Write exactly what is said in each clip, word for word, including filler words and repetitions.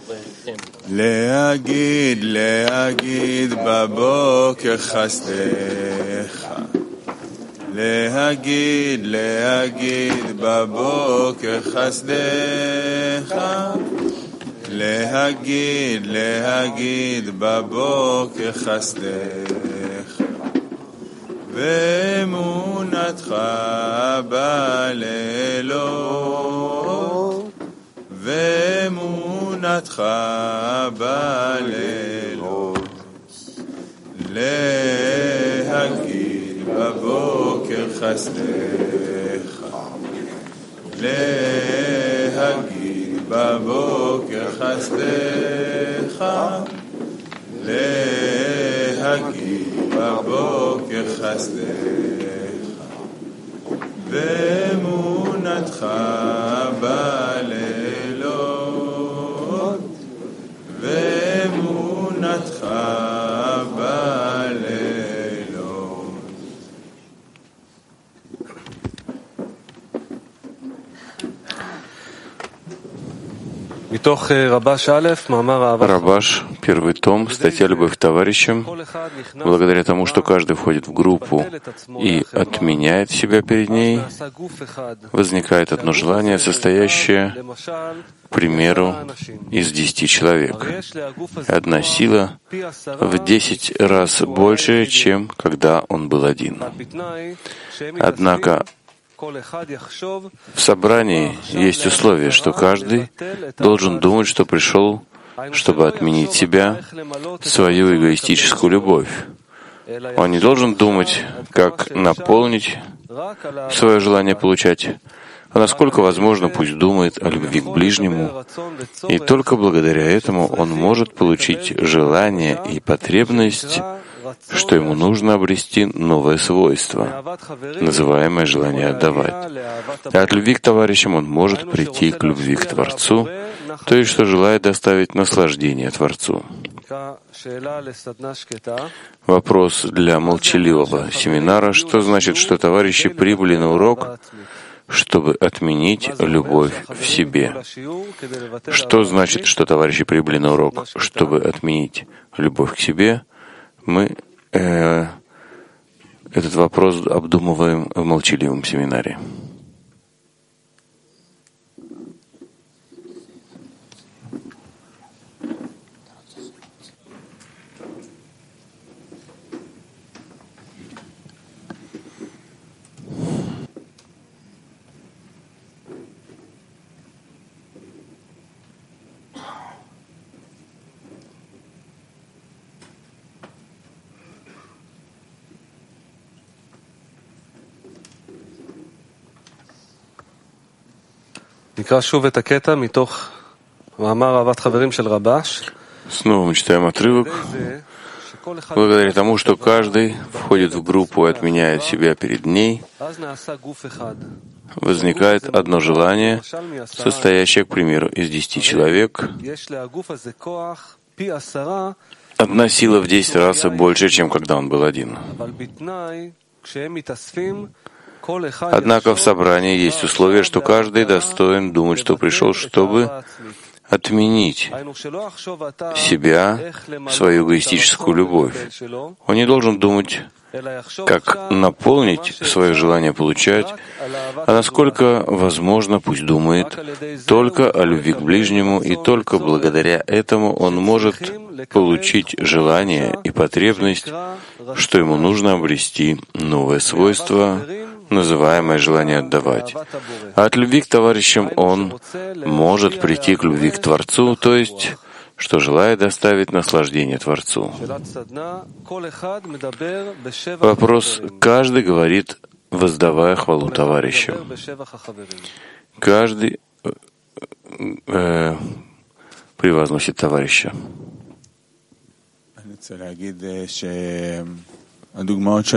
להגיד, להגיד בבוקר חסדך. להגיד, להגיד בבוקר חסדך. להגיד, להגיד בבוקר חסדך. ואמונתך בלילות. ואמונתך בלילות. להגיד בבוקר חסדך. להגיד בבוקר חסדך. להגיד בבוקר חסדך. ואמונתך בלילות. ואמונתך בלילות. Рабаш, первый том, статья «Любовь к товарищам». Благодаря тому, что каждый входит в группу и отменяет себя перед ней, возникает одно желание, состоящее, к примеру, из десяти человек. Одна сила в десять раз больше, чем когда он был один. Однако в собрании есть условие, что каждый должен думать, что пришел, чтобы отменить себя, свою эгоистическую любовь. Он не должен думать, как наполнить свое желание получать, а насколько возможно, пусть думает о любви к ближнему, и только благодаря этому он может получить желание и потребность, что ему нужно обрести новое свойство, называемое желание отдавать. А от любви к товарищам он может прийти к любви к Творцу, то есть, что желает доставить наслаждение Творцу. Вопрос для молчаливого семинара: что значит, что товарищи прибыли на урок, чтобы отменить любовь в себе? Что значит, что товарищи прибыли на урок, чтобы отменить любовь к себе? Мы э, этот вопрос обдумываем в молчаливом семинаре. Снова мы читаем отрывок. Благодаря тому, что каждый входит в группу и отменяет себя перед ней, возникает одно желание, состоящее, к примеру, из десяти человек. Одна сила в десять раз больше, чем когда он был один. Однако в собрании есть условие, что каждый достоин думать, что пришел, чтобы отменить себя, свою эгоистическую любовь. Он не должен думать, как наполнить свое желание получать, а насколько возможно, пусть думает только о любви к ближнему, и только благодаря этому он может получить желание и потребность, что ему нужно обрести новое свойство, называемое желание отдавать. А от любви к товарищам он может прийти к любви к Творцу, то есть, что желает доставить наслаждение Творцу. Вопрос: каждый говорит, воздавая хвалу товарищам. Каждый э, превозносит товарища. Я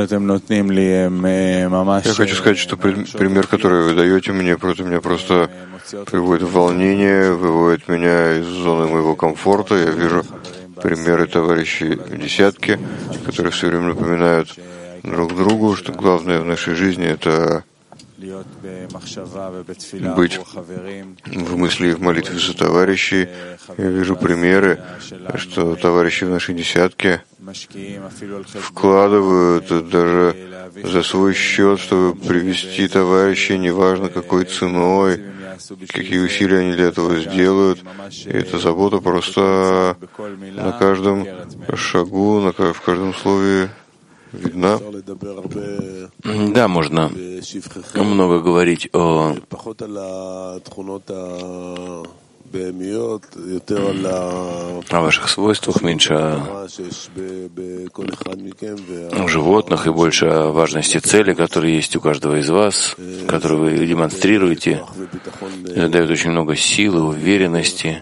хочу сказать, что пример, который вы даете мне, просто меня просто приводит в волнение, выводит меня из зоны моего комфорта. Я вижу примеры товарищей в десятке, которые все время напоминают друг другу, что главное в нашей жизни — это быть в мысли и в молитве за товарищей. Я вижу примеры, что товарищи в нашей десятке вкладывают даже за свой счет, чтобы привести товарищей, неважно какой ценой, какие усилия они для этого сделают. И эта забота просто на каждом шагу, на, в каждом слове видна. Да, можно много говорить о о ваших свойствах, меньше о животных и больше о важности цели, которые есть у каждого из вас, которые вы демонстрируете. Это дает очень много силы, уверенности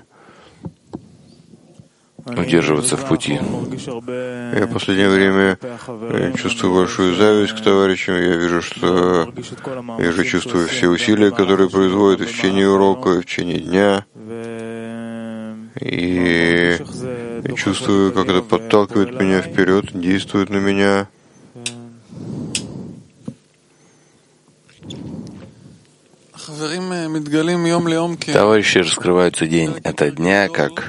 удерживаться в пути. Я в последнее время чувствую большую зависть к товарищам. Я вижу, что я же чувствую все усилия, которые производят и в течение урока, и в течение дня. И я чувствую, как это подталкивает меня вперед, действует на меня. Товарищи раскрываются день ото дня, как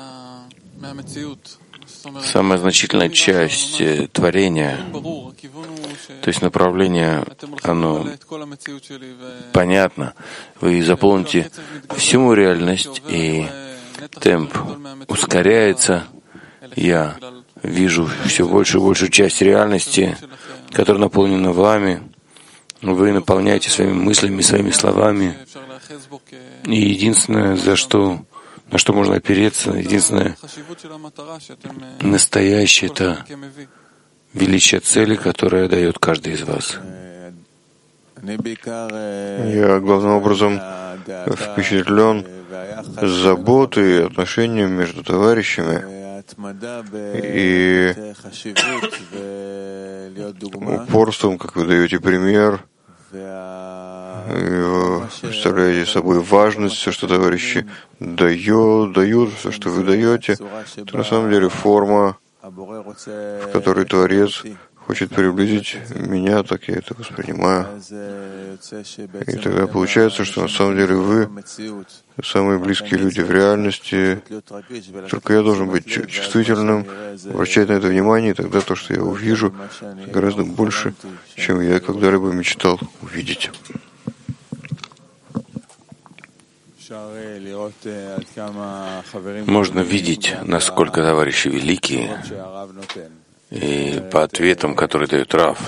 самая значительная часть творения, то есть направление, оно понятно. Вы заполните всю реальность, и темп ускоряется. Я вижу все большую и большую часть реальности, которая наполнена вами. Вы наполняете своими мыслями, своими словами. И единственное, за что на что можно опереться, единственное настоящее — это величие цели, которое дает каждый из вас. Я главным образом впечатлен заботой и отношением между товарищами и упорством, как вы даете пример, и представляете собой важность, все, что товарищи дают, дают, все, что вы даете, это на самом деле форма, в которой Творец хочет приблизить меня, так я это воспринимаю. И тогда получается, что на самом деле вы самые близкие люди в реальности. Только я должен быть чувствительным, обращать на это внимание, и тогда то, что я увижу, гораздо больше, чем я когда-либо мечтал увидеть. Можно видеть, насколько товарищи великие, и по ответам, которые дает Рав.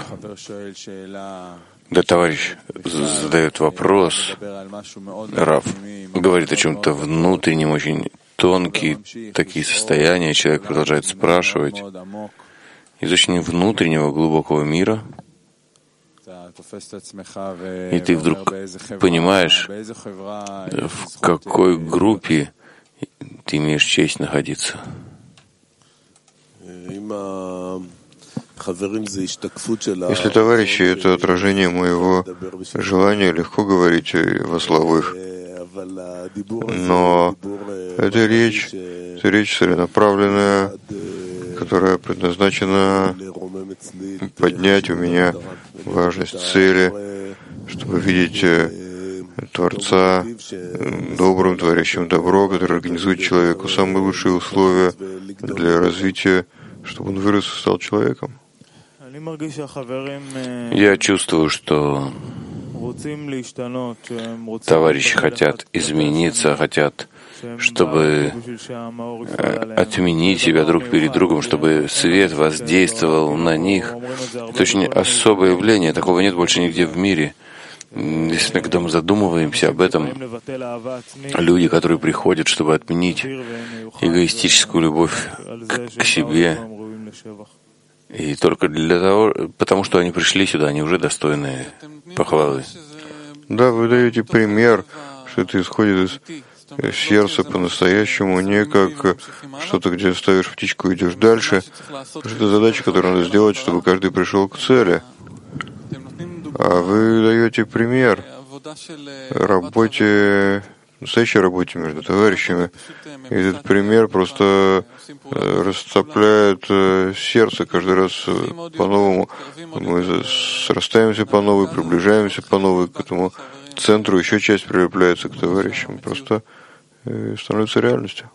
Да, товарищ задает вопрос, Рав говорит о чем-то внутреннем, очень тонкие такие состояния, человек продолжает спрашивать. Из очень внутреннего, глубокого мира, и ты вдруг понимаешь, в какой группе ты имеешь честь находиться. Если товарищи — это отражение моего желания, легко говорить во славу их. Но это речь, это речь целенаправленная, которая предназначена поднять у меня важность цели, чтобы видеть Творца добрым, творящим добро, который организует человеку самые лучшие условия для развития, чтобы он вырос и стал человеком. Я чувствую, что товарищи хотят измениться, хотят, чтобы отменить себя друг перед другом, чтобы свет воздействовал на них. Это очень особое явление, такого нет больше нигде в мире. Если когда мы задумываемся об этом, люди, которые приходят, чтобы отменить эгоистическую любовь к себе, и только для того, потому что они пришли сюда, они уже достойны похвалы. Да, вы даете пример, что это исходит из сердца по-настоящему, не как что-то, где ставишь птичку и идешь дальше. Это задача, которую надо сделать, чтобы каждый пришел к цели. А вы даете пример работе настоящей работе между товарищами. И этот пример просто расцепляет сердце каждый раз по-новому. Мы срастаемся по новой, приближаемся по новой к этому центру, еще часть прилепляется к товарищам, просто становится реальностью.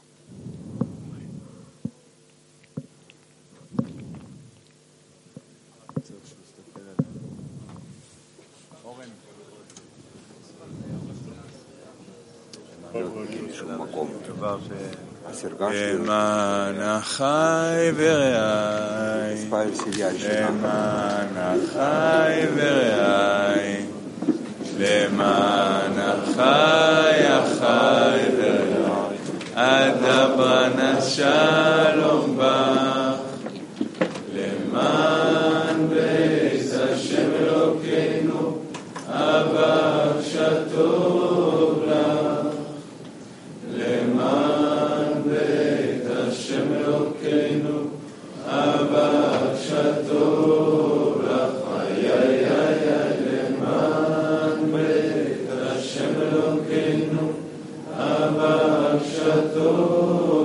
למען החי ורעי, למען החי ורעי, למען החי החי ורעי, אדברה נס שלום בך, למען בית השם אלוקינו, אבק שטוב לך, למען בית השם אלוקינו, אבק שטוב לך, איי איי איי, למען בית השם אלוקינו, אבק שטוב